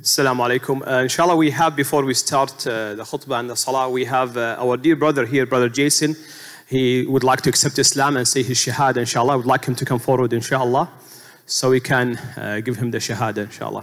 Assalamu alaikum. Inshallah, we have, before we start the khutbah and the salah, we have our dear brother here, Brother Jason. He would like to accept Islam and say his shahada, inshallah. I would like him to come forward, inshallah, so we can give him the shahada, inshallah.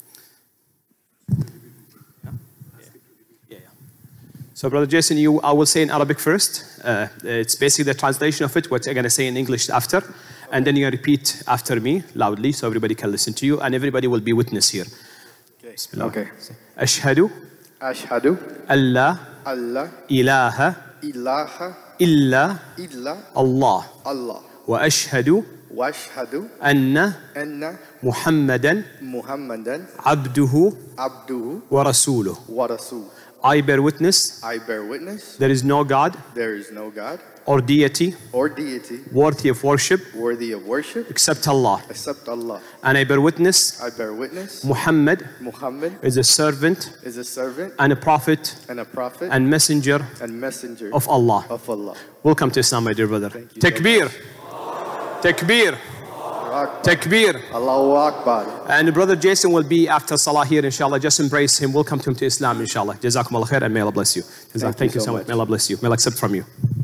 So, Brother Jason, I will say in Arabic first. It's basically the translation of it, what I'm going to say in English after. And then you repeat after me loudly so everybody can listen to you and everybody will be witness here. Okay. أشهد أن لا إله إلا الله وأشهد أن محمدا عبده ورسوله. I bear witness there is no God or deity worthy of worship except Allah. And I bear witness Muhammad is a servant and a prophet and messenger of Allah. Welcome to Islam, my dear brother. Takbir. Takbir. Takbir. Allahu Akbar. And Brother Jason will be after Salah here, inshallah. Just embrace him. Welcome him to Islam, inshallah. Jazakumullah khair, and may Allah bless you. Thank you so much. May Allah bless you. May Allah accept from you.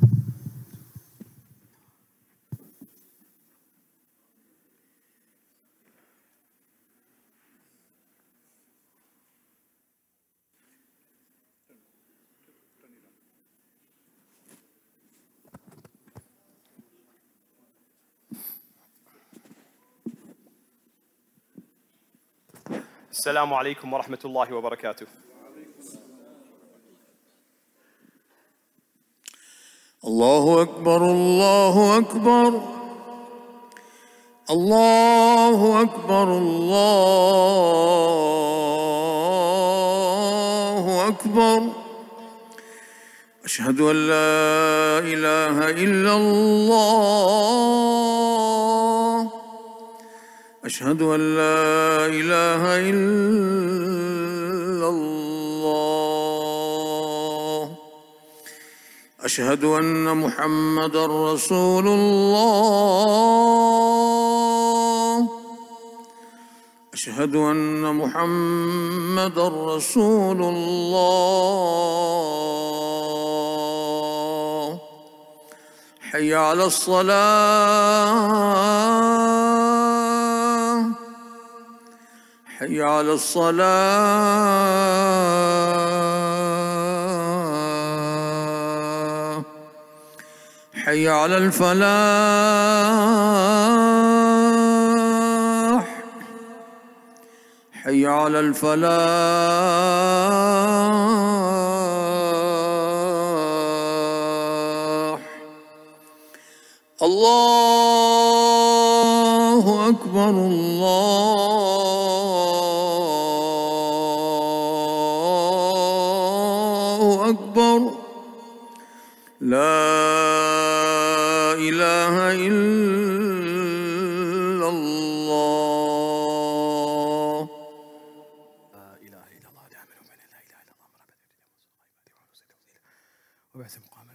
السلام عليكم ورحمة الله وبركاته. الله أكبر الله أكبر الله أكبر الله أكبر أشهد أن لا إله إلا الله أشهد أن لا إله إلا الله أشهد أن محمدًا رسول الله أشهد أن محمدًا رسول الله حي على الصلاة حي على الصلاة حي على الفلاح حي على الفلاح الله أكبر الله أكبر لا إله إلا الله لا إله إلا الله لا إله إلا الله وبعث مقام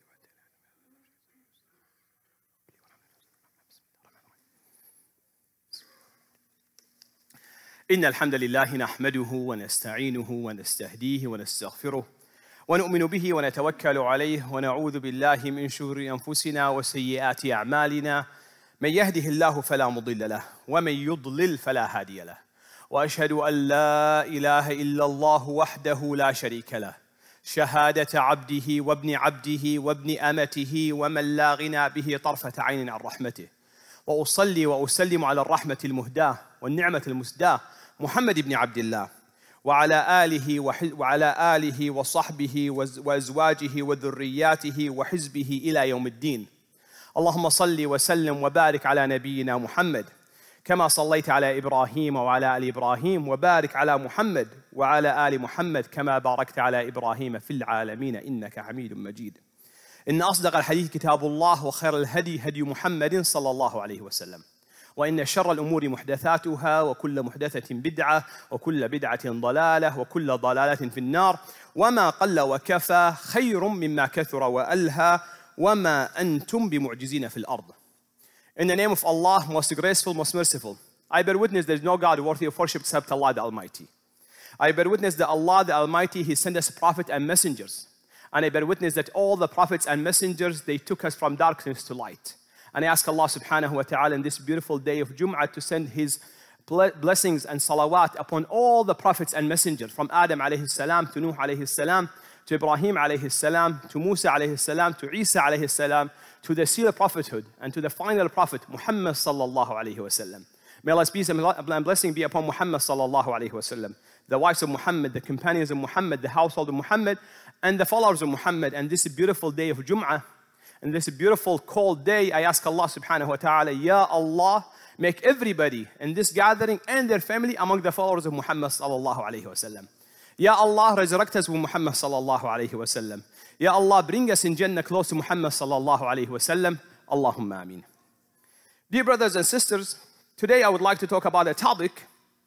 إن الحمد لله نحمده ونستعينه ونستهديه ونستغفره ونؤمن به ونتوكل عليه ونعوذ بالله من شرور أنفسنا وسيئات أعمالنا من يهده الله فلا مضل له ومن يضلل فلا هادي له وأشهد أن لا إله إلا الله وحده لا شريك له شهادة عبده وابن عبده وابن أمته ومن لا غنى به طرفة عين عن رحمته وأصلي وأسلم على الرحمة المهداة والنعمة المسداة محمد بن عبد الله وعلى آله وصحبه وأزواجه وذرياته وحزبه إلى يوم الدين. اللهم صل وسلم وبارك على نبينا محمد كما صليت على إبراهيم وعلى آل إبراهيم وبارك على محمد وعلى آل محمد كما باركت على إبراهيم في العالمين إنك حميد مجيد. إن أصدق الحديث كتاب الله وخير الهدي هدي محمد صلى الله عليه وسلم وإن شر الأمور محدثاتها وكل محدثة بدعة وكل بدعة ضلالة وكل ضلالة في النار وما قل وكفى خير مما كثر وألهى وما أنتم بمعجزين في الأرض. In the name of Allah, most graceful, most merciful, I bear witness there is no God worthy of worship except Allah the Almighty. I bear witness that Allah the Almighty, He sent us prophets and messengers. And I bear witness that all the prophets and messengers, they took us from darkness to light. And I ask Allah subhanahu wa ta'ala in this beautiful day of Jum'ah to send His blessings and salawat upon all the prophets and messengers, from Adam alayhi salam to Nuh alayhi salam, to Ibrahim alayhi salam, to Musa alayhi salam, to Isa alayhi salam, to the seal of prophethood, and to the final prophet, Muhammad sallallahu alayhi wa sallam. May Allah's peace and blessing be upon Muhammad sallallahu alayhi wa sallam, the wives of Muhammad, the companions of Muhammad, the household of Muhammad, and the followers of Muhammad. And this beautiful day of Jum'ah, and this beautiful cold day, I ask Allah subhanahu wa ta'ala, Ya Allah, make everybody in this gathering and their family among the followers of Muhammad sallallahu alayhi wa sallam. Ya Allah, resurrect us with Muhammad sallallahu alayhi wa sallam. Ya Allah, bring us in Jannah close to Muhammad sallallahu alayhi wa sallam. Allahumma ameen. Dear brothers and sisters, today I would like to talk about a topic,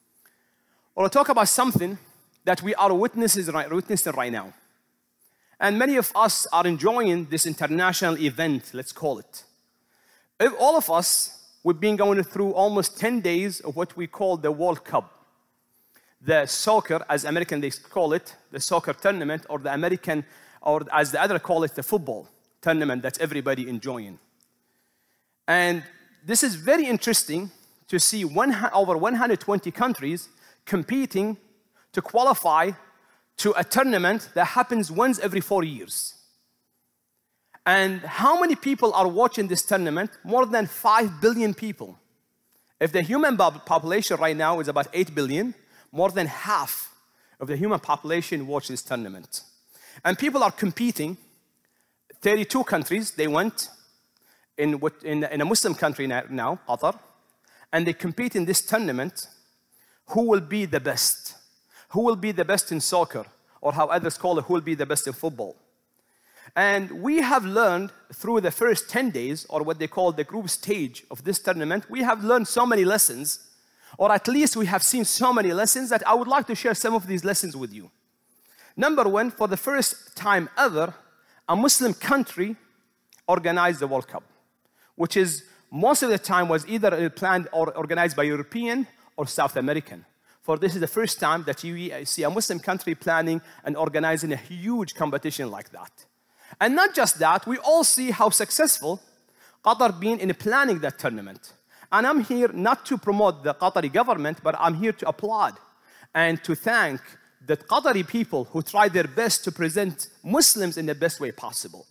or talk about something that we are witnessing right now. And many of us are enjoying this international event, let's call it. If all of us, we've been going through almost 10 days of what we call the World Cup. The soccer, as American they call it, the soccer tournament, or the American, or as the other call it, the football tournament that everybody enjoying. And this is very interesting to see over 120 countries competing to qualify to a tournament that happens once every 4 years. And how many people are watching this tournament? More than 5 billion people. If the human population right now is about 8 billion, more than half of the human population watch this tournament. And people are competing. 32 countries, they went in a Muslim country now, Qatar, and they compete in this tournament. Who will be the best? Who will be the best in soccer? Or how others call it, who will be the best in football? And we have learned through the first 10 days, or what they call the group stage of this tournament, we have learned so many lessons, or at least we have seen so many lessons that I would like to share some of these lessons with you. Number one, for the first time ever, a Muslim country organized the World Cup, which is most of the time was either planned or organized by European or South American. For this is the first time that you see a Muslim country planning and organizing a huge competition like that. And not just that, we all see how successful Qatar been in planning that tournament. And I'm here not to promote the Qatari government, but I'm here to applaud and to thank the Qatari people who tried their best to present Muslims in the best way possible.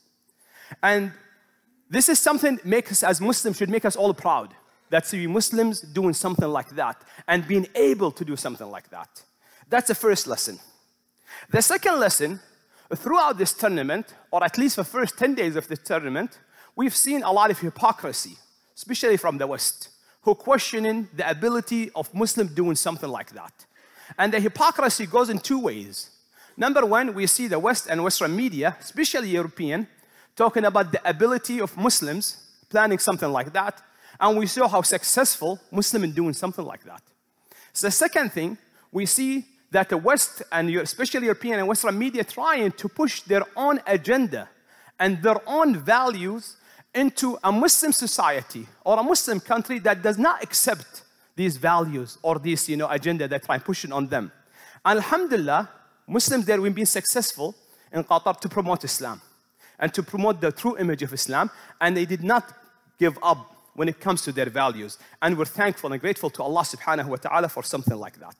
And this is something as Muslims should make us all proud. That see Muslims doing something like that and being able to do something like that. That's the first lesson. The second lesson, throughout this tournament, or at least the first 10 days of the tournament, we've seen a lot of hypocrisy, especially from the West, who questioning the ability of Muslims doing something like that. And the hypocrisy goes in two ways. Number one, we see the West and Western media, especially European, talking about the ability of Muslims planning something like that. And we saw how successful Muslims in doing something like that. So the second thing, we see that the West, and especially European and Western media, trying to push their own agenda and their own values into a Muslim society or a Muslim country that does not accept these values or this agenda that try pushing on them. Alhamdulillah, Muslims there have been successful in Qatar to promote Islam and to promote the true image of Islam, and they did not give up when it comes to their values. And we're thankful and grateful to Allah subhanahu wa ta'ala for something like that.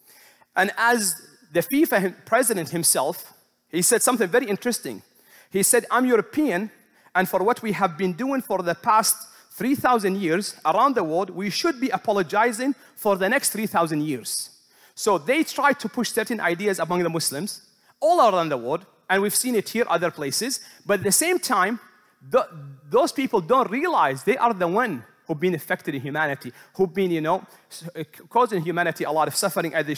And as the FIFA president himself, he said something very interesting. He said, I'm European, and for what we have been doing for the past 3,000 years around the world, we should be apologizing for the next 3,000 years. So they try to push certain ideas among the Muslims all around the world, and we've seen it here, other places, but at the same time, those people don't realize they are the one who've been affected in humanity, who've been, causing humanity a lot of suffering, and they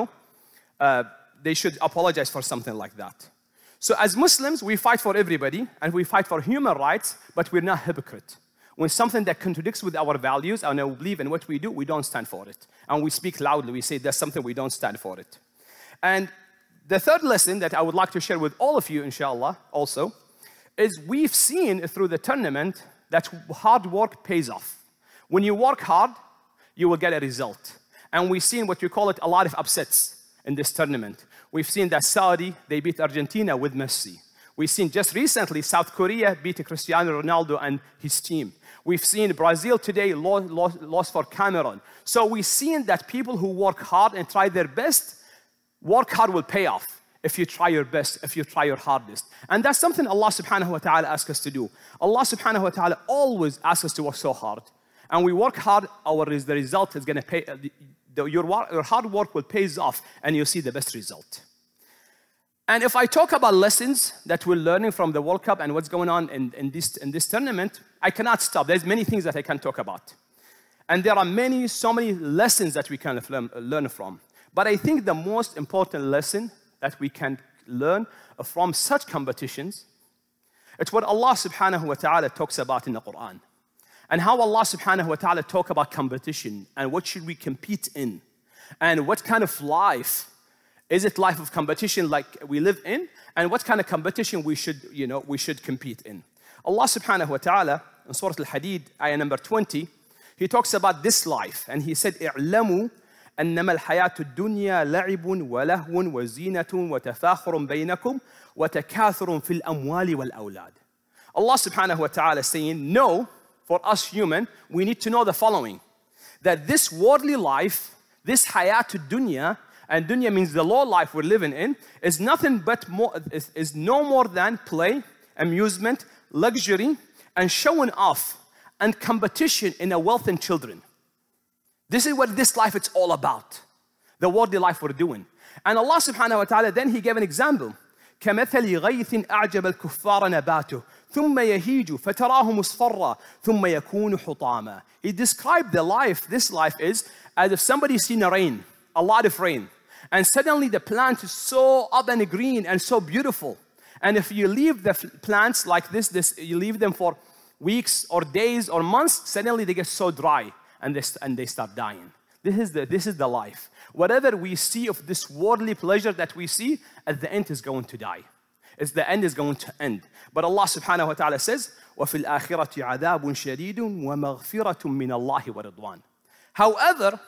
should apologize for something like that. So as Muslims, we fight for everybody, and we fight for human rights, but we're not hypocrite. When something that contradicts with our values and our belief in what we do, we don't stand for it. And we speak loudly, we say that's something we don't stand for it. And the third lesson that I would like to share with all of you, inshallah, also, is we've seen through the tournament that hard work pays off. When you work hard, you will get a result. And we've seen what you call it, a lot of upsets in this tournament. We've seen that Saudi, they beat Argentina with Messi. We've seen just recently South Korea beat Cristiano Ronaldo and his team. We've seen Brazil today lost for Cameroon. So we've seen that people who work hard and try their best, work hard will pay off if you try your best, if you try your hardest. And that's something Allah subhanahu wa ta'ala asks us to do. Allah subhanahu wa ta'ala always asks us to work so hard. And we work hard, the result is going to pay, your hard work will pay off and you'll see the best result. And if I talk about lessons that we're learning from the World Cup and what's going on in this tournament, I cannot stop. There's many things that I can talk about. And there are so many lessons that we can learn from. But I think the most important lesson that we can learn from such competitions, it's what Allah subhanahu wa ta'ala talks about in the Quran. And how Allah subhanahu wa ta'ala talk about competition and what should we compete in. And what kind of life, is it life of competition like we live in? And what kind of competition we should compete in. Allah subhanahu wa ta'ala in Surah Al-Hadid, ayah number 20, He talks about this life. And He said, اعلموا أنما الحياة الدنيا لعب ولهو وزينة وتفاخر بينكم وتكاثر في الأموال والأولاد. Allah subhanahu wa ta'ala is saying, no, for us human, we need to know the following. That this worldly life, this hayat dunya, and dunya means the low life we're living in, is nothing but is no more than play, amusement, luxury, and showing off, and competition in a wealth and children. This is what this life is all about. The worldly life we're doing. And Allah subhanahu wa ta'ala, then He gave an example. كَمَثَلِ غَيْثٍ أَعْجَبَ الْكُفَّارَ نَبَاتُهُ ثُمَّ يَهِيجُ فَتَرَاهُ مُصْفَرًّا ثُمَّ يَكُونُ حُطَامًا. He described the life, this life is, as if somebody's seen a lot of rain. And suddenly the plant is so up and green and so beautiful. And if you leave the plants like this, you leave them for weeks or days or months, suddenly they get so dry and they start dying. This is the life. Whatever we see of this worldly pleasure that we see, at the end is going to die. The end is going to end. But Allah subhanahu wa ta'ala says, وَفِي الْآخِرَةِ عَذَابٌ شَدِيدٌ وَمَغْفِرَةٌ مِّنَ اللَّهِ وَرِضْوَانٌ. However,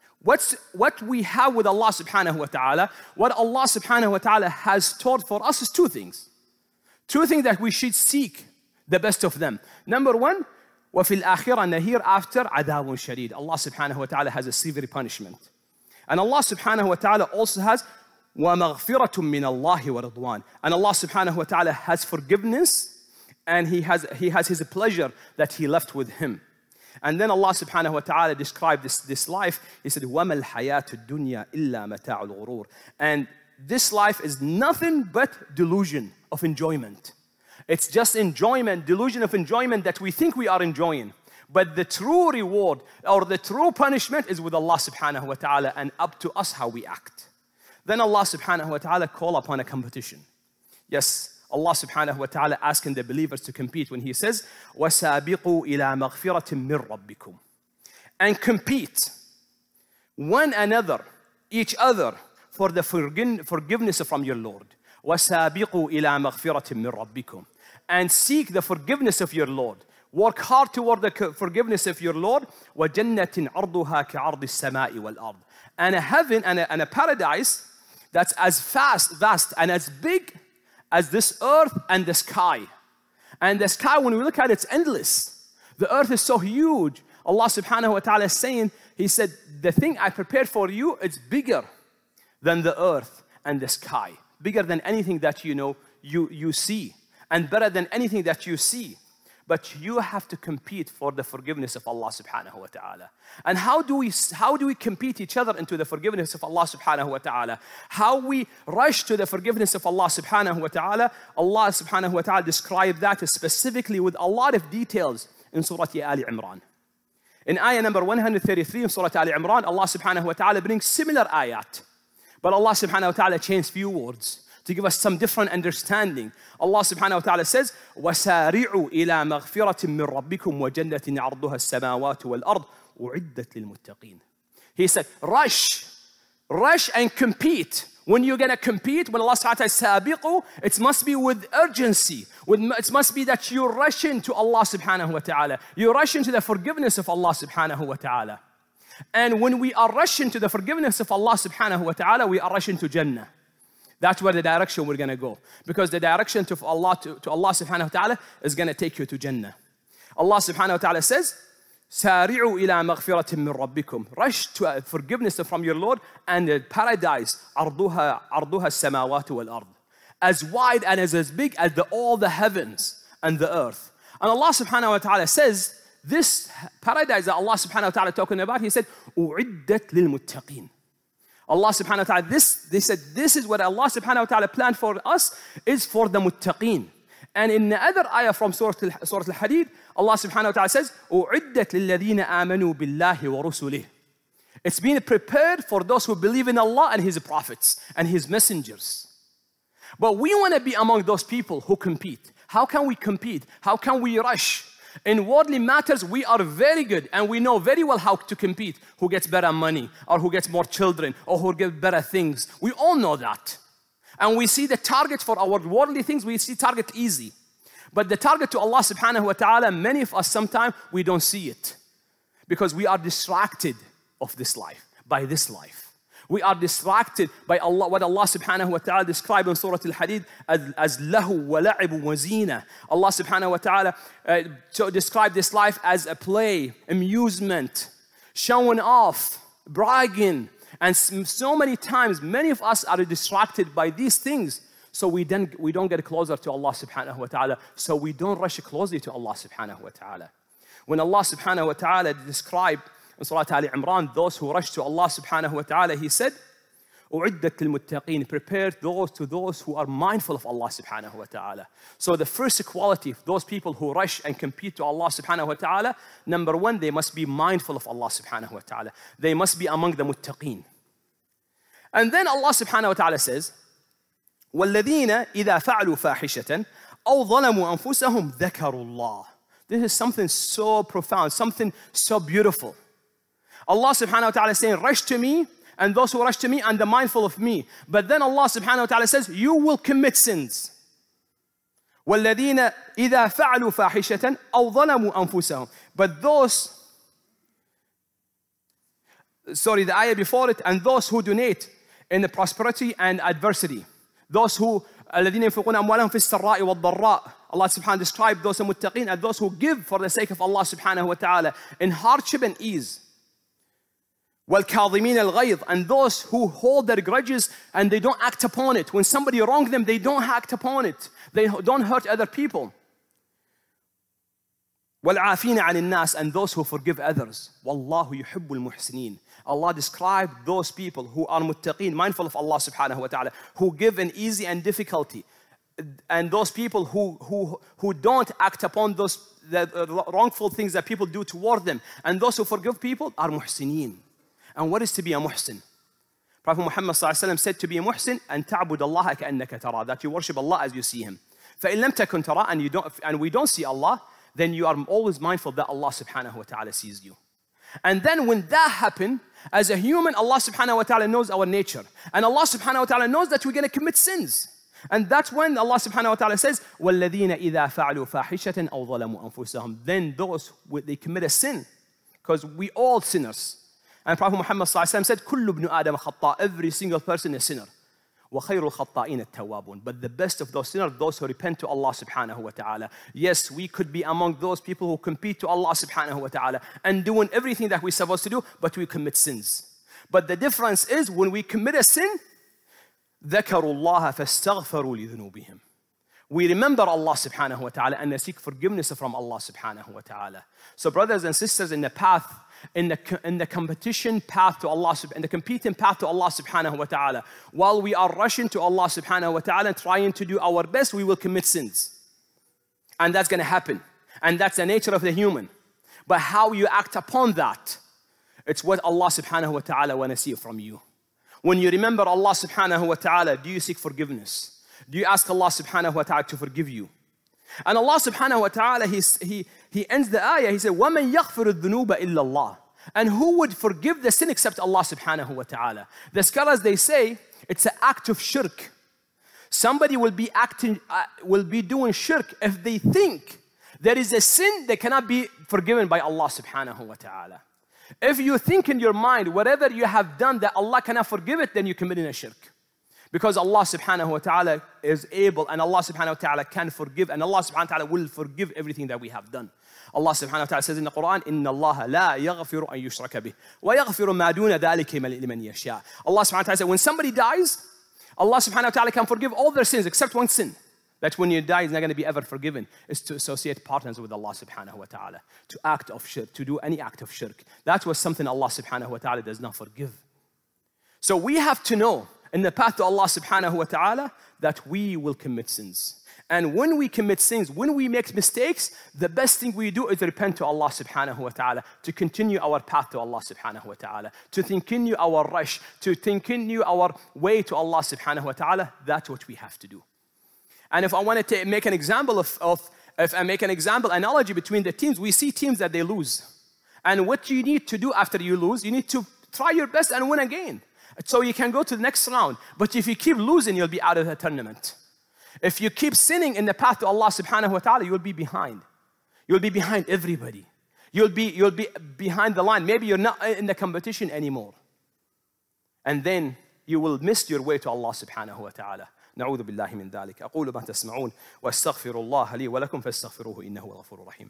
what we have with Allah subhanahu wa ta'ala, what Allah subhanahu wa ta'ala has stored for us is two things. Two things that we should seek the best of them. Number one, وَفِي الْآخِرَةِ, and hereafter, عَذَابٌ شَدِيدٌ. Allah subhanahu wa ta'ala has a severe punishment. And Allah subhanahu wa ta'ala also has وَمَغْفِرَةٌ مِّنَ اللَّهِ وَرِضْوَانٌ. And Allah subhanahu wa ta'ala has forgiveness and He has His pleasure that He left with Him. And then Allah subhanahu wa ta'ala described this life. He said, وَمَا الْحَيَاةُ الدُّنْيَا إِلَّا مَتَاعُ الْغُرُورِ. And this life is nothing but delusion of enjoyment. It's just enjoyment, delusion of enjoyment that we think we are enjoying. But the true reward or the true punishment is with Allah subhanahu wa ta'ala and up to us how we act. Then Allah subhanahu wa ta'ala call upon a competition. Yes, Allah subhanahu wa ta'ala asking the believers to compete when He says, وَسَابِقُوا إِلَى مَغْفِرَةٍ مِّن رَبِّكُمْ. And compete one another, each other, for the forgiveness from your Lord. وَسَابِقُوا إِلَى مَغْفِرَةٍ مِّن رَبِّكُمْ. And seek the forgiveness of your Lord. Work hard toward the forgiveness of your Lord. وَجَنَّةٍ عَرْضُهَا كَعَرْضِ السَّمَاءِ وَالْأَرْضِ. And a heaven and a paradise that's as vast and as big as this earth and the sky. And the sky, when we look at it, it's endless. The earth is so huge. Allah subhanahu wa ta'ala is saying, He said, the thing I prepared for you, it's bigger than the earth and the sky. Bigger than anything that you see. And better than anything that you see. But you have to compete for the forgiveness of Allah subhanahu wa ta'ala. And how do we compete each other into the forgiveness of Allah subhanahu wa ta'ala? How we rush to the forgiveness of Allah subhanahu wa ta'ala? Allah subhanahu wa ta'ala described that specifically with a lot of details in Surah Ali Imran. In ayah number 133 in Surah Ali Imran, Allah subhanahu wa ta'ala brings similar ayat. But Allah subhanahu wa ta'ala changed few words to give us some different understanding. Allah subhanahu wa ta'ala says, وَسَارِعُوا إِلَى مَغْفِرَةٍ مِّن رَبِّكُمْ وَجَنَّةٍ عَرْضُهَا السَّمَاوَاتُ وَالْأَرْضُ أُعِدَّتْ لِلْمُتَّقِينَ. He said, rush and compete. When you're going to compete, when Allah subhanahu wa ta'ala says, سَابِقُوا, it must be with urgency. It must be that you rush into Allah subhanahu wa ta'ala. You rush into the forgiveness of Allah subhanahu wa ta'ala. And when we are rushing to the forgiveness of Allah subhanahu wa ta'ala, we are rushing to Jannah. That's where the direction we're going to go. Because the direction to Allah subhanahu wa ta'ala is going to take you to Jannah. Allah subhanahu wa ta'ala says, سَارِعُوا إِلَى مَغْفِرَةٍ مِّن رَبِّكُمْ. Rush to forgiveness from your Lord and the paradise, عَرْضُهَا السَّمَاوَاتُ وَالْأَرْضِ. As wide and as big as all the heavens and the earth. And Allah subhanahu wa ta'ala says, this paradise that Allah subhanahu wa ta'ala talking about, He said, أُعِدَّتْ لِلْمُتَّقِينَ. Allah subhanahu wa ta'ala, they said, this is what Allah subhanahu wa ta'ala planned for us, is for the muttaqeen. And in the other ayah from Surah Al-Hadid, Allah subhanahu wa ta'ala says, أُعِدَّتْ لِلَّذِينَ آمَنُوا بِاللَّهِ وَرُسُلِهِ. It's been prepared for those who believe in Allah and His prophets and His messengers. But we want to be among those people who compete. How can we compete? How can we rush? In worldly matters, we are very good and we know very well how to compete. Who gets better money, or who gets more children, or who gets better things. We all know that. And we see the target for our worldly things, we see target easy. But the target to Allah subhanahu wa ta'ala, many of us sometimes, we don't see it. Because we are distracted of this life, by this life. We are distracted by Allah, what Allah subhanahu wa ta'ala described in Surah Al-Hadid as lahu wa la'ib wa zina. Allah subhanahu wa ta'ala described this life as a play, amusement, showing off, bragging. And so many times, many of us are distracted by these things. So we don't get closer to Allah subhanahu wa ta'ala. So we don't rush closely to Allah subhanahu wa ta'ala. When Allah subhanahu wa ta'ala described in Surah Al Imran, those who rush to Allah subhanahu wa ta'ala, He said, أُعِدَّتْ لِلْمُتَّقِينَ. Prepare to those who are mindful of Allah subhanahu wa ta'ala. So the first quality of those people who rush and compete to Allah subhanahu wa ta'ala, number one, they must be mindful of Allah subhanahu wa ta'ala. They must be among the muttaqeen. And then Allah subhanahu wa ta'ala says, وَالَّذِينَ إِذَا فَعَلُوا فَاحِشَةً أَوْ ظَلَمُوا أَنفُسَهُمْ ذَكَرُوا اللَّهِ. This is something so profound, something so beautiful. Allah subhanahu wa ta'ala is saying, rush to me, and those who rush to me and are mindful of me. But then Allah subhanahu wa ta'ala says, you will commit sins. وَالَّذِينَ إِذَا فَعَلُوا فَاحِشَةً أَوْ ظَلَمُوا أَنفُسَهُمْ. But the ayah before it, and those who donate in the prosperity and adversity. Those who, الَّذِينَ يَنْفِقُونَ أَمْوَالَهُمْ فِي السَّرَّاءِ وَالضَّرَّاءِ. Allah subhanahu wa ta'ala described those muttaqeen as those who give for the sake of Allah subhanahu wa ta'ala in hardship and ease. وَالْكَاظِمِينَ الْغَيْظِ. And those who hold their grudges and they don't act upon it. When somebody wrongs them, they don't act upon it. They don't hurt other people. وَالْعَافِينَ عَنِ النَّاسِ. And those who forgive others. وَاللَّهُ يُحِبُّ الْمُحْسِنِينَ. Allah described those people who are muttaqeen, mindful of Allah subhanahu wa ta'ala, who give in easy and difficulty. And those people who don't act upon the wrongful things that people do toward them. And those who forgive people are muhsineen. And what is to be a muhsin? Prophet Muhammad said to be a muhsin, and ta'bud Allah ka'annaka tara, that you worship Allah as you see Him. فَإِن لَمْ تَكُنْ تَرَى, and we don't see Allah, then you are always mindful that Allah subhanahu wa ta'ala sees you. And then when that happens, as a human, Allah subhanahu wa ta'ala knows our nature. And Allah subhanahu wa ta'ala knows that we're going to commit sins. And that's when Allah subhanahu wa ta'ala says, وَالَّذِينَ إِذَا فَعَلُوا فَاحِشَةً أَوْ ظَلَمُوا أَنفُسَهُم. Then those, they commit a sin. Because we all sinners. And Prophet Muhammad said, كُلُّ ابْنُ آدَمَ خَطَّاء. Every single person is a sinner. وَخَيْرُ الْخَطَّائِينَ التَّوَّابُونَ. But the best of those sinners, those who repent to Allah subhanahu wa ta'ala. Yes, we could be among those people who compete to Allah subhanahu wa ta'ala and doing everything that we're supposed to do, but we commit sins. But the difference is when we commit a sin, ذَكَرُوا اللَّهَ فَاسْتَغْفَرُوا لِذُنُوبِهِمْ. We remember Allah subhanahu wa ta'ala and seek forgiveness from Allah subhanahu wa ta'ala. So brothers and sisters, in the path, in the competition path to Allah, in the competing path to Allah subhanahu wa ta'ala, while we are rushing to Allah subhanahu wa ta'ala and trying to do our best, we will commit sins. And that's going to happen. And that's the nature of the human. But how you act upon that, it's what Allah subhanahu wa ta'ala want to see from you. When you remember Allah subhanahu wa ta'ala, do you seek forgiveness? Do you ask Allah subhanahu wa ta'ala to forgive you? And Allah subhanahu wa ta'ala, He ends the ayah, He said, وَمَنْ يَغْفِرُ الذُّنُوبَ إِلَّا اللَّهِ. And who would forgive the sin except Allah subhanahu wa ta'ala? The scholars, they say, it's an act of shirk. Somebody will be doing shirk if they think there is a sin that cannot be forgiven by Allah subhanahu wa ta'ala. If you think in your mind, whatever you have done that Allah cannot forgive it, then you're committing a shirk. Because Allah subhanahu wa ta'ala is able, and Allah subhanahu wa ta'ala can forgive, and Allah subhanahu wa ta'ala will forgive everything that we have done. Allah subhanahu wa ta'ala says in the Quran, إِنَّ اللَّهَ لَا يَغْفِرُ أَن يُشْرَكَ بِهِ وَيَغْفِرُ مَا دُونَ ذَلِكَ لِمَنْ يَشَاءُ. Allah subhanahu wa ta'ala says, when somebody dies, Allah subhanahu wa ta'ala can forgive all their sins except one sin. That when you die is not going to be ever forgiven, is to associate partners with Allah subhanahu wa ta'ala, to act of shirk, to do any act of shirk. That was something Allah subhanahu wa ta'ala does not forgive. So we have to know in the path to Allah subhanahu wa ta'ala that we will commit sins. And when we commit sins, when we make mistakes, the best thing we do is repent to Allah subhanahu wa ta'ala, to continue our path to Allah subhanahu wa ta'ala, to continue our rush, to continue our way to Allah subhanahu wa ta'ala. That's what we have to do. And if I want to make an example if I make an analogy between the teams, we see teams that they lose. And what you need to do after you lose, you need to try your best and win again. So you can go to the next round. But if you keep losing, you'll be out of the tournament. If you keep sinning in the path to Allah subhanahu wa ta'ala, you'll be behind. You'll be behind everybody. You'll be behind the line. Maybe you're not in the competition anymore. And then you will miss your way to Allah subhanahu wa ta'ala. نعوذ بالله من ذلك. أقول ما تسمعون وأستغفر الله لي ولكم فاستغفروه إنه هو الغفور الرحيم.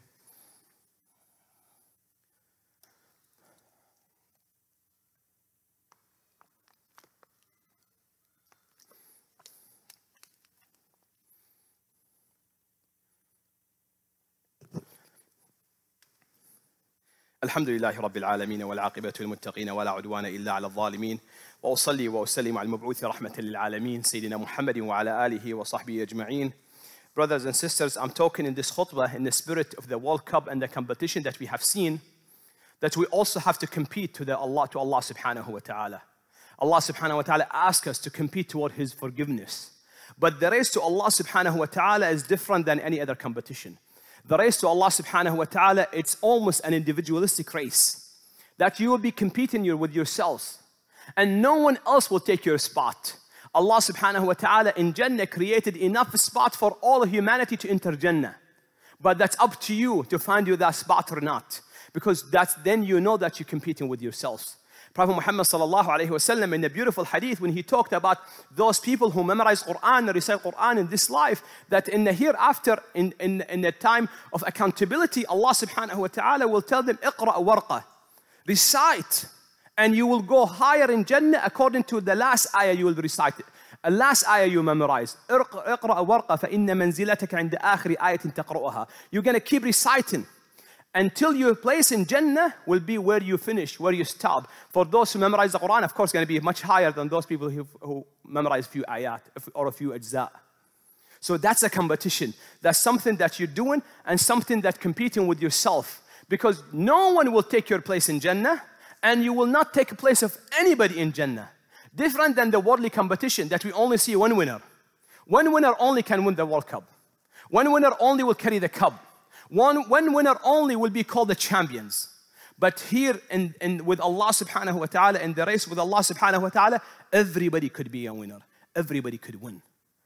الحمد لله رب العالمين والعاقبة للمتقين ولا عدوان إلا على الظالمين وأصلي وأسلم على المبعوث رحمة للعالمين سيدنا محمد وعلى آله وصحبه أجمعين. Brothers and sisters, I'm talking in this khutbah in the spirit of the World Cup and the competition that we have seen, that we also have to compete to Allah subhanahu wa ta'ala. Allah subhanahu wa ta'ala asks us to compete toward His forgiveness. But the race to Allah subhanahu wa ta'ala is different than any other competition. The race to Allah subhanahu wa ta'ala, it's almost an individualistic race that you will be competing with yourselves and no one else will take your spot. Allah subhanahu wa ta'ala in Jannah created enough spot for all humanity to enter Jannah. But that's up to you to find you that spot or not, because then you know that you're competing with yourselves. Prophet Muhammad sallallahu alayhi wa sallam in the beautiful hadith, when he talked about those people who memorize Quran and recite Quran in this life, that in the hereafter, in the time of accountability, Allah subhanahu wa ta'ala will tell them, اقرأ ورقة, recite, and you will go higher in Jannah according to the last ayah you will recite. The last ayah you memorize. اقرأ ورقة فإن منزلتك عند آخر آية تقرأها. You're going to keep reciting until your place in Jannah will be where you finish, where you stop. For those who memorize the Quran, of course, going to be much higher than those people who memorize a few ayat or a few ajza. So that's a competition. That's something that you're doing and something that competing with yourself. Because no one will take your place in Jannah and you will not take a place of anybody in Jannah. Different than the worldly competition that we only see one winner. One winner only can win the World Cup. One winner only will carry the cup. One winner only will be called the champions. But here with Allah subhanahu wa ta'ala, in the race with Allah subhanahu wa ta'ala, everybody could be a winner. Everybody could win.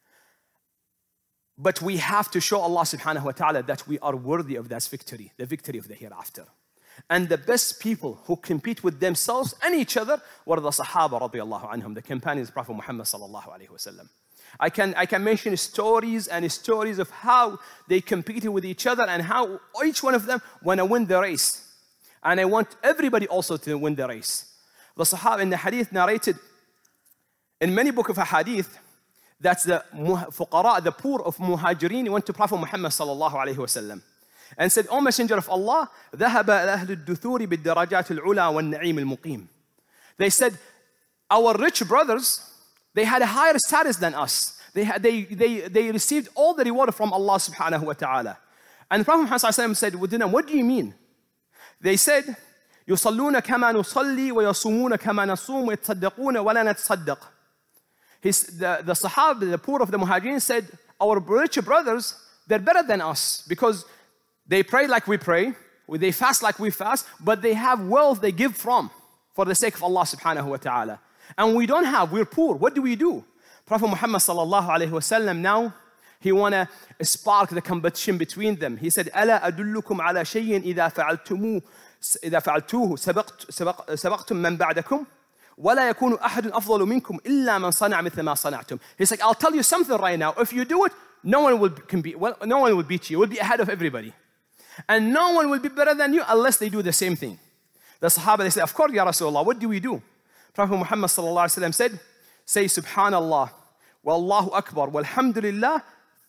But we have to show Allah subhanahu wa ta'ala that we are worthy of that victory, the victory of the hereafter. And the best people who compete with themselves and each other were the Sahaba radiallahu anhum, the companions of Prophet Muhammad sallallahu alayhi wa sallam. I can mention stories and stories of how they competed with each other and how each one of them want to win the race. And I want everybody also to win the race. The Sahaba in the hadith narrated in many books of hadith that the fuqara, the poor of Muhajirin, went to Prophet Muhammad sallallahu alayhi wa sallam and said, O Messenger of Allah, ذهب أهل الدثور بالدرجات العلى والنعيم المقيم. They said, our rich brothers, they had a higher status than us. They received all the reward from Allah subhanahu wa ta'ala. And Prophet Muhammad said within them, what do you mean? They said, يصلون كما نصلي ويصومون كما نصوم ويتصدقون ولا نتصدق. The Sahaba, the poor of the Muhajirin said, our rich brothers, they're better than us because they pray like we pray, they fast like we fast, but they have wealth they give from for the sake of Allah subhanahu wa ta'ala. And we don't have, we're poor. What do we do? Prophet Muhammad sallallahu alayhi wa sallam now, he want to spark the competition between them. He said, أَلَا أَدُلُّكُمْ عَلَى شَيْءٍ إِذَا فَعَلْتُمُوهُ إذا فعلتوه سبقتم من بعدكم ولا يكون أحد أفضل منكم إلا من صنع مثل ما صنعتم. He's like, I'll tell you something right now. If you do it, no one will beat you. You'll be ahead of everybody. And no one will be better than you unless they do the same thing. The Sahaba, they said, of course, Ya Rasulullah, what do we do? Prophet Muhammad sallallahu alaihi wasallam said, say Subhanallah, Wallahu Akbar, Walhamdulillah,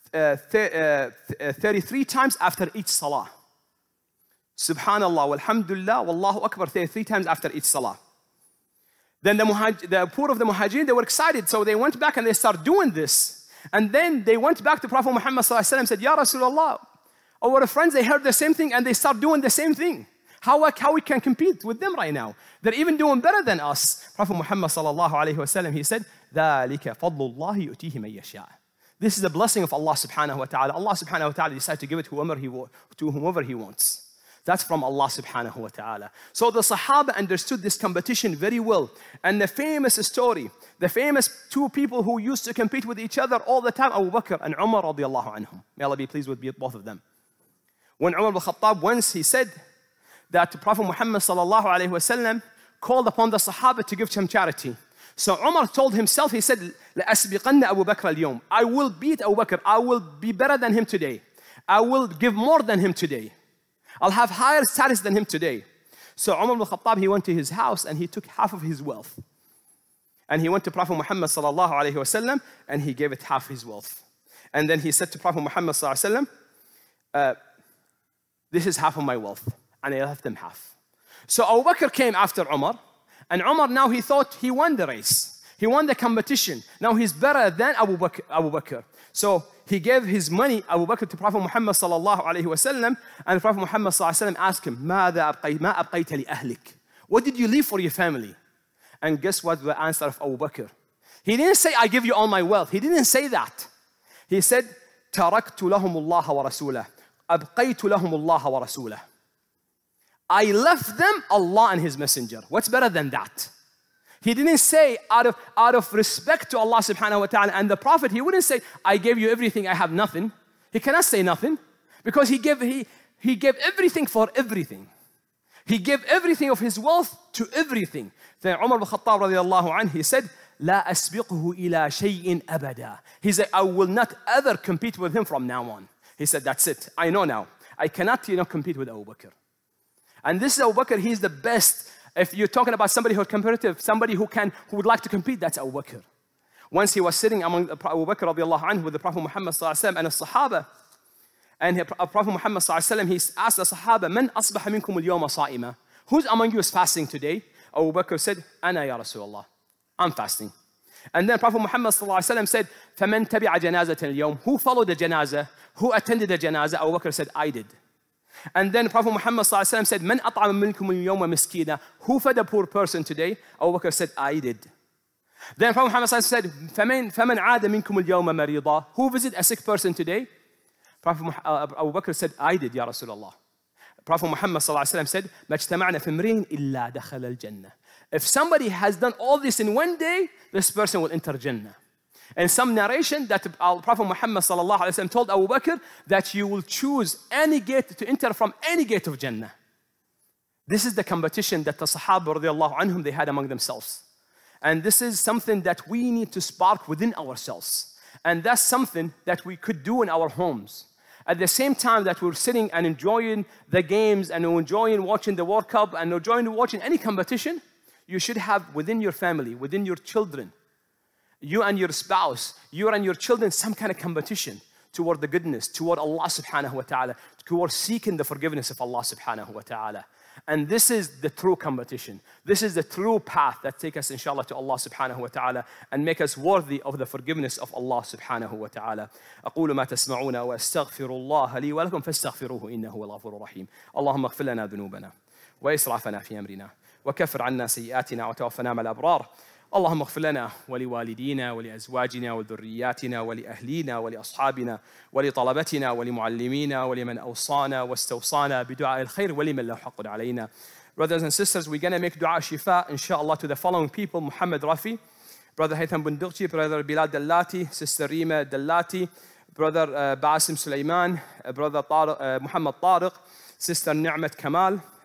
33 times after each salah. Subhanallah, Walhamdulillah, Wallahu Akbar, 33 times after each salah. Then the poor of the Muhajirin, they were excited, so they went back and they started doing this. And then they went back to Prophet Muhammad sallallahu alaihi wasallam and said, Ya Rasulullah, our friends, they heard the same thing and they start doing the same thing. How we can compete with them right now? They're even doing better than us. Prophet Muhammad sallallahu alaihi wasallam, he said, ذَلِكَ فَضْلُ اللَّهِ يُؤْتِيهِ مَن يَشَاءُ. This is the blessing of Allah subhanahu wa ta'ala. Allah subhanahu wa ta'ala decides to give it to whomever He wants. That's from Allah subhanahu wa ta'ala. So the Sahaba understood this competition very well. And the famous story, the famous two people who used to compete with each other all the time, Abu Bakr and Umar radiallahu anhum. May Allah be pleased with both of them. When Umar ibn Khattab once, he said that Prophet Muhammad sallallahu alayhi wasallam called upon the Sahaba to give some charity. So Umar told himself, he said, لَأَسْبِقَنَّ أَبُو بَكْرَ الْيَوْمِ. I will beat Abu Bakr. I will be better than him today. I will give more than him today. I'll have higher status than him today. So Umar ibn Khattab, he went to his house and he took half of his wealth. And he went to Prophet Muhammad sallallahu alayhi wasallam and he gave it half his wealth. And then he said to Prophet Muhammad sallallahu alayhi wasallam, this is half of my wealth. And I left them half. So Abu Bakr came after Umar. And Umar now he thought he won the race. He won the competition. Now he's better than Abu Bakr. So he gave his money, Abu Bakr, to Prophet Muhammad sallallahu alayhi wasallam. And Prophet Muhammad sallallahu alayhi wasallam asked him, مَا أَبْقَيْتَ لِأَهْلِكَ? What did you leave for your family? And guess what the answer of Abu Bakr? He didn't say, I give you all my wealth. He didn't say that. He said, تَرَكْتُ لَهُمُ اللَّهَ وَرَسُولَهُ أَبْقَيْتُ لَهُمُ اللَّهَ وَرَسُولَهُ. I left them Allah and His Messenger. What's better than that? He didn't say out of respect to Allah subhanahu wa ta'ala and the Prophet, he wouldn't say, I gave you everything, I have nothing. He cannot say nothing because he gave everything for everything. He gave everything of his wealth to everything. Then Umar ibn Khattab radiallahu anhu, he said, لا أسبقه إلى شيء أبدا. He said, I will not ever compete with him from now on. He said, that's it. I know now. I cannot compete with Abu Bakr. And this is Abu Bakr, he's the best. If you're talking about somebody who's competitive, somebody who would like to compete, that's Abu Bakr. Once he was sitting among Abu Bakr radiallahu anhu with the Prophet Muhammad sallallahu alaihi wasallam and the Sahaba. And Prophet Muhammad sallallahu alaihi wasallam, he asked the Sahaba, "Man asbaha minkum al-yawma sa'ima?" Who's among you is fasting today? Abu Bakr said, "Ana ya Rasulullah." I'm fasting. And then Prophet Muhammad sallallahu alaihi wasallam said, "Faman tabi'a janazatan al-yawm?" Who followed the janazah? Who attended the janazah? Abu Bakr said, "I did." And then Prophet Muhammad sallallahu alaihi wasallam said, "Man at'ama minkum al-yawma miskina?" Who fed a poor person today? Abu Bakr said, "I did." Then Prophet Muhammad sallallahu alaihi wasallam said, "Faman 'ada minkum al-yawma marida?" Who visited a sick person today? Abu Bakr said, "I did, Ya Rasulullah." Prophet Muhammad sallallahu alaihi wasallam said, "Majtama'na fi imrin illa dakhala al-jannah." If somebody has done all this in one day, this person will enter Jannah. And some narration that Prophet Muhammad sallallahu alaihi wasallam told Abu Bakr that you will choose any gate to enter from any gate of Jannah. This is the competition that the Sahaba radiallahu anhum they had among themselves. And this is something that we need to spark within ourselves. And that's something that we could do in our homes. At the same time that we're sitting and enjoying the games and enjoying watching the World Cup and enjoying watching any competition, you should have within your family, within your children, you and your spouse, you and your children, some kind of competition toward the goodness, toward Allah subhanahu wa ta'ala, toward seeking the forgiveness of Allah subhanahu wa ta'ala. And this is the true competition. This is the true path that takes us, inshallah, to Allah subhanahu wa ta'ala and make us worthy of the forgiveness of Allah subhanahu wa ta'ala. أقول ما تسمعون وأستغفر الله لي ولكم فاستغفروه إنه هو الغفور الرحيم. اللهم اغفر لنا ذنوبنا وإسرافنا في أمرنا وكفر عنا سيئاتنا وتوفنا مع الأبرار. اللهم اغفر لنا ولوالدينا ولأزواجنا وذرياتنا ولأهلينا ولأصحابنا ولطلبتنا ولمعلمينا ولمن أوصانا واستوصانا بدعاء الخير ولمن له حق علينا. Brothers and sisters, we're going to make dua shifa, inshallah, to the following people: Muhammad Rafi, Brother Haytham Bunduqji, Brother Bilal Dallati, Sister Rima Dallati, Brother Basim Sulaiman, Brother Muhammad Tariq, Sister Ni'mat Kamal,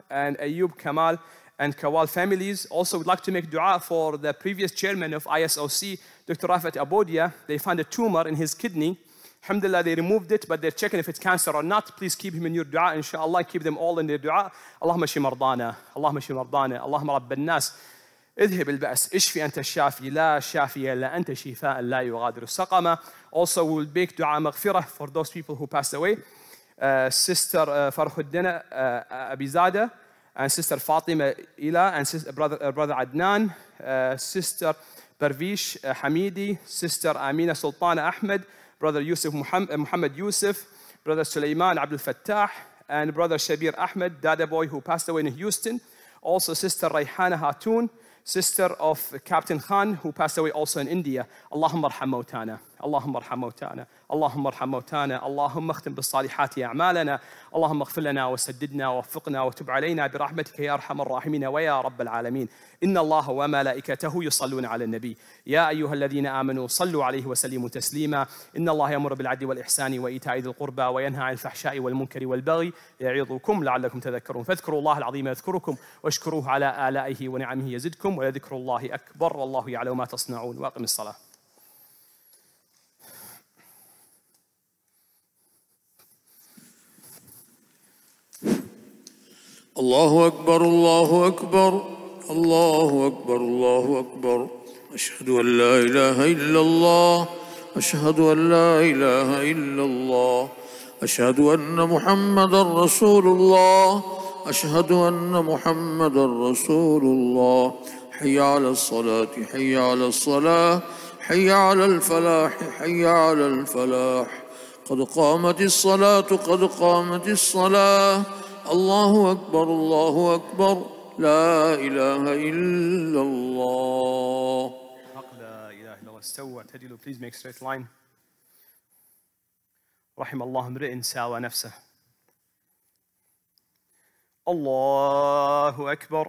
and Ayub Kamal and Kawal families. Also, we'd like to make dua for the previous chairman of ISOC, Dr. Rafat Abodia. They found a tumor in his kidney. Alhamdulillah, they removed it, but they're checking if it's cancer or not. Please keep him in your dua, inshallah. Keep them all in their dua. Allahumma shi mardana, Allahumma shi mardana, Allahumma rabb al-nas. اذهب البأس اشفي أنت الشافي لا شافي إلا أنت شفاء لا يغادر سقما. Also, we will make dua maghfirah for those people who passed away. Sister Farhuddin Abizada and Sister Fatima Ila and brother Adnan, Sister Parvish Hamidi, Sister Amina Sultana Ahmed, Brother Yusuf Muhammad Yusuf, Brother Sulaiman Abdul Fattah, and Brother Shabir Ahmed, Dada Boy, who passed away in Houston. Also Sister Rayhana Hatoun, sister of Captain Khan, who passed away also in India. Allahumma arham mawtana, Allahumma arham mawtana, Allahumma arham mawtana, Allahumma akhtim bis-salihati a'malana, Allahumma ighfir lana wa saddidna wa waffiqna wa tub alayna bi rahmatika ya arhamar rahimin wa ya rabbal alamin. Inna Allah wa malaikatahu yusalluna ala an-nabi. Ya ayyuhalladhina amanu sallu alayhi wa sallimu taslima. Inna Allah ya'muru bil 'adli wal ihsani wa ita'i dhil qurba wa yanha 'anil fahsha'i wal munkari wal baghi ya'idhukum la'allakum tadhakkarun. Fadhkuru Allah al-'azima yadhkurukum washkuruhu ala ala'ihi wa ni'amihi yazidkum wa ladhikru Allahi akbar wallahu ya'lamu ma tasna'un. Wa aqim as-salah. الله أكبر الله أكبر الله أكبر الله أكبر أشهد أن لا إله إلا الله أشهد أن لا إله إلا الله أشهد أن محمدا رسول الله أشهد أن محمدا رسول الله حي على الصلاة حي على الصلاة حي على الفلاح حي على الفلاح قد قامت الصلاة قد قامت الصلاة الله أكبر الله أكبر لا إله إلا الله. لا إله إلا الله. استووا اعتدلوا. Please make straight line. رحم الله امرئ ساوى نفسه. الله أكبر.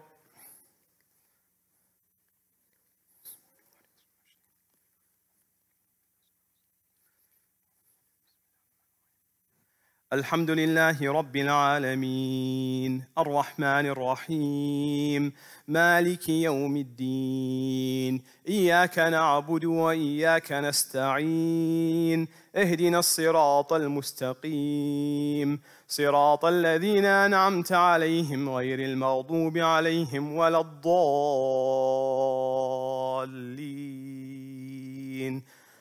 الحمد لله رب العالمين الرحمن الرحيم مالك يوم الدين إياك نعبد وإياك نستعين اهدنا الصراط المستقيم صراط الذين أنعمت عليهم غير المغضوب عليهم ولا الضالين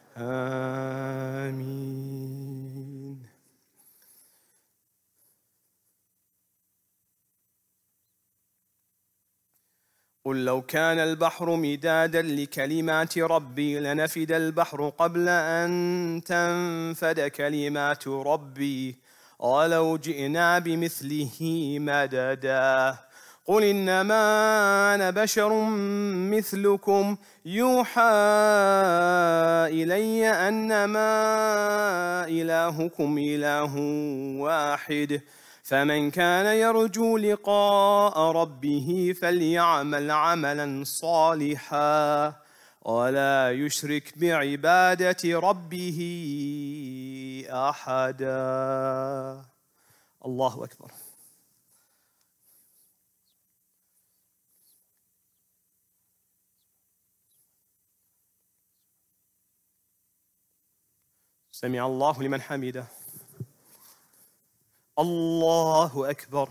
آمين. قل لو كان البحر مدادا لكلمات ربي لنفد البحر قبل أن تنفد كلمات ربي ولو جئنا بمثله مددا قل إنما أنا بشر مثلكم يوحى إلي أنما إلهكم إله واحد فمن كان يرجو لقاء ربه فليعمل عملا صالحا ولا يشرك بعبادة ربه أحدا. الله أكبر. سمع الله لمن حمده. الله أكبر.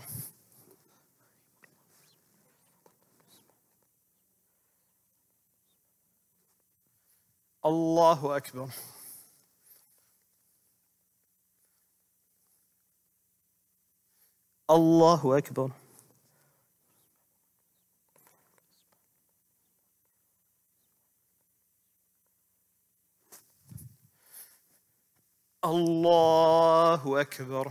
الله أكبر. الله أكبر. الله أكبر.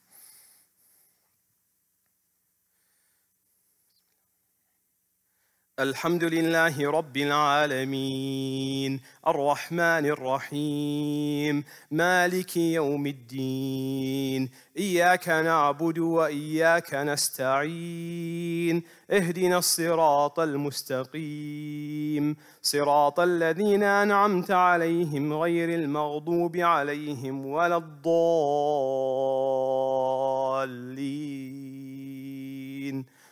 الحمد لله رب العالمين الرحمن الرحيم مالك يوم الدين إياك نعبد وإياك نستعين اهدنا الصراط المستقيم صراط الذين أنعمت عليهم غير المغضوب عليهم ولا الضالين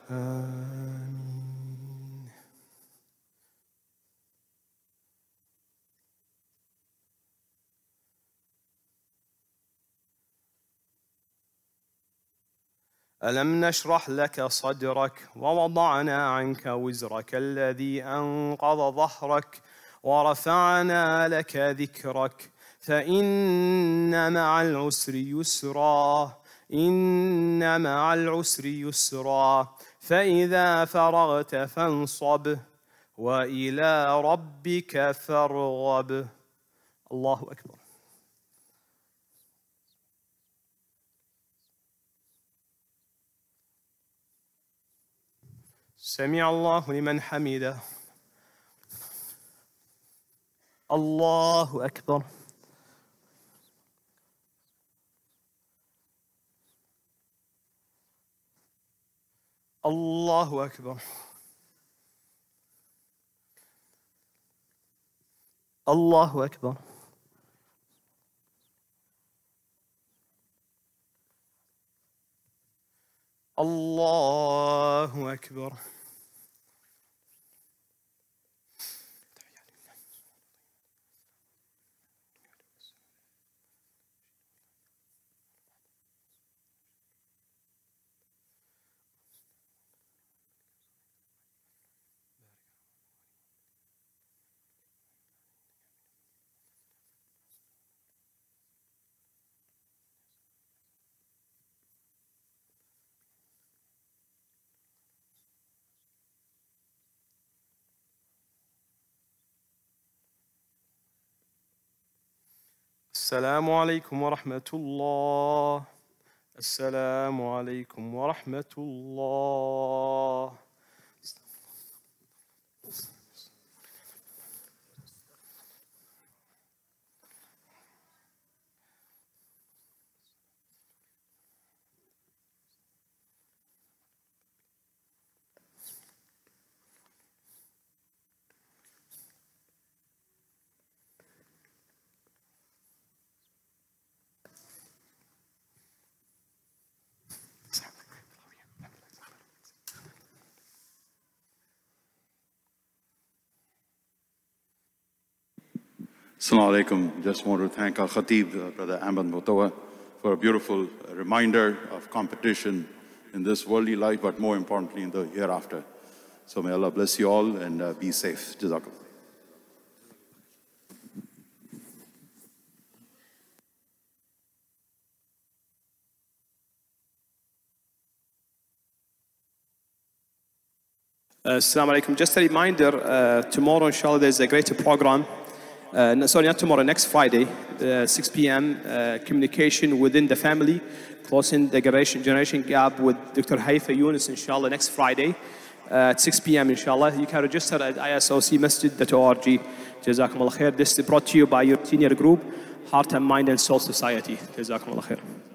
آمين. ألم نشرح لك صدرك ووضعنا عنك وزرك الذي أنقض ظهرك ورفعنا لك ذكرك فإن مع العسر يسرا إن مع العسر يسرا فإذا فرغت فانصب وإلى ربك فارغب. الله أكبر. سمع الله لمن حمده. الله أكبر. الله أكبر. الله أكبر. الله أكبر. السلام عليكم ورحمة الله. السلام عليكم ورحمة الله. Assalamu alaikum. Just want to thank our Khatib, Brother Ahmad Motawa, for a beautiful reminder of competition in this worldly life, but more importantly in the hereafter. So may Allah bless you all and be safe. Jazakallah. Assalamu alaikum. Just a reminder, tomorrow inshallah there's a greater program. Sorry, not tomorrow, next Friday, 6 p.m. Communication within the family, closing the generation gap with Dr. Haifa Yunus inshallah next Friday at 6 p.m. inshallah. You can register at isocmasjid.org. Jazakumullah khair. This is brought to you by your senior group, Heart and Mind and Soul Society. Jazakumullah khair.